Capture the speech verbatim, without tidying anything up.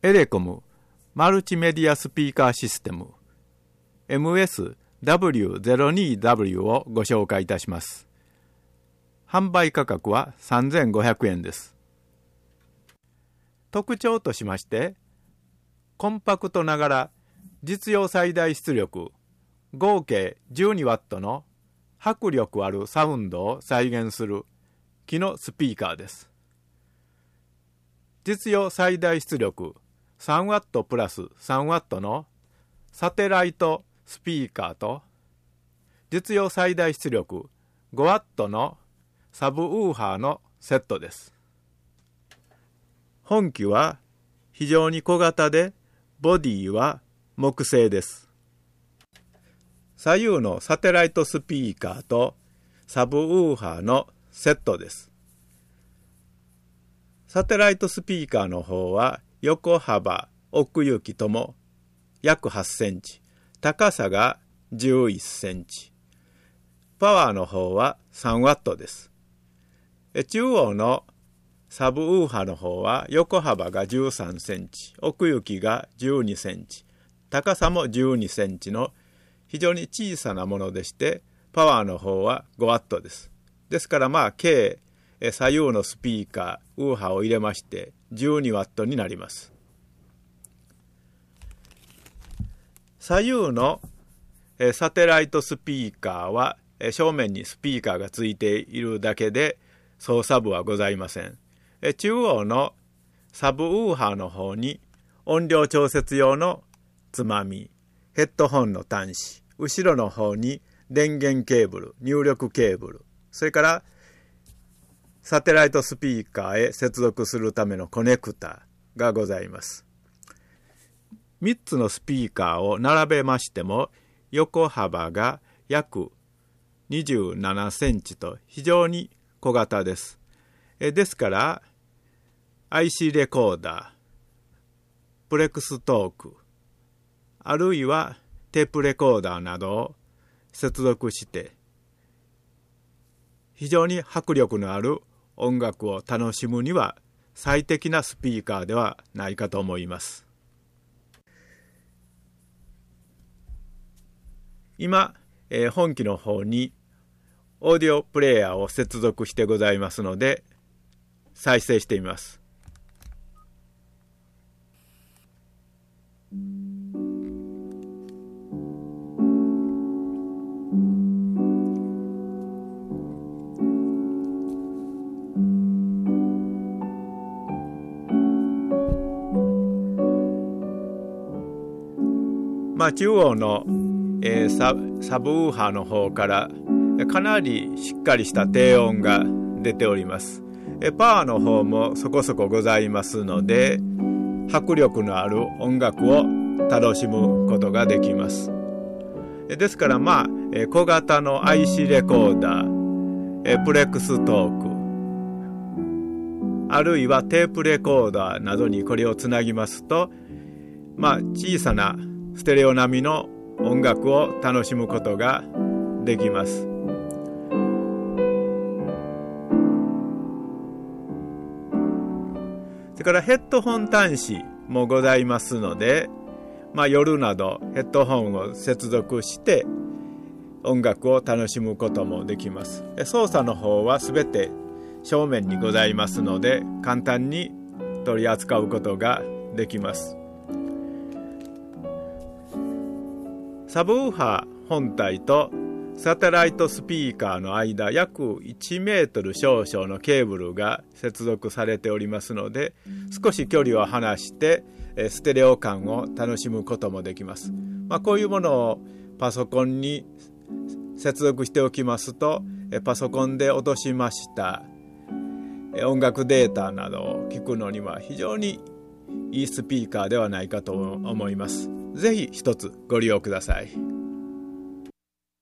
エレコムマルチメディアスピーカーシステム エムエスダブリューゼロにダブリュー をご紹介いたします。販売価格はさんぜんごひゃくえんです。特徴としまして、コンパクトながら実用最大出力合計 じゅうにワット の迫力あるサウンドを再現する木のスピーカーです。実用最大出力さんワットプラスさんワットのサテライトスピーカーと実用最大出力ごワットのサブウーハーのセットです。本機は非常に小型でボディは木製です。左右のサテライトスピーカーとサブウーハーのセットです。サテライトスピーカーの方は横幅、奥行きとも約はちセンチ、高さがじゅういちセンチ、パワーの方はさんワットです。中央のサブウーハーの方は横幅がじゅうさんセンチ、奥行きがじゅうにセンチ、高さもじゅうにセンチの非常に小さなものでして、パワーの方はごワットです。ですからまあ計左右のスピーカー、ウーハーを入れましてじゅうにワットになります。左右のサテライトスピーカーは正面にスピーカーがついているだけで操作部はございません。中央のサブウーハーの方に音量調節用のつまみ、ヘッドホンの端子、後ろの方に電源ケーブル、入力ケーブル、それからサテライトスピーカーへ接続するためのコネクタがございます。みっつのスピーカーを並べましても横幅が約にじゅうななセンチと非常に小型です。えですから アイシー レコーダー、プレックストーク、あるいはテープレコーダーなどを接続して非常に迫力のある音楽を楽しむには最適なスピーカーではないかと思います。今、えー、本機の方にオーディオプレイヤーを接続してございますので再生してみます。まあ、中央の、えー、サ, サブウーハーの方からかなりしっかりした低音が出ております。えー、パワーの方もそこそこございますので迫力のある音楽を楽しむことができます。えー、ですからまあ、えー、小型の アイシー レコーダー、えー、プレックストーク、あるいはテープレコーダーなどにこれをつなぎますと、まあ小さなステレオ並みの音楽を楽しむことができます。それからヘッドホン端子もございますので、まあ、夜などヘッドホンを接続して音楽を楽しむこともできます。操作の方はすべて正面にございますので簡単に取り扱うことができます。サブウーハー本体とサテライトスピーカーの間約いちメートル少々のケーブルが接続されておりますので少し距離を離してステレオ感を楽しむこともできます。まあ、こういうものをパソコンに接続しておきますとパソコンで落としました音楽データなどを聞くのには非常にいいスピーカーではないかと思います。ぜひ一つご利用ください。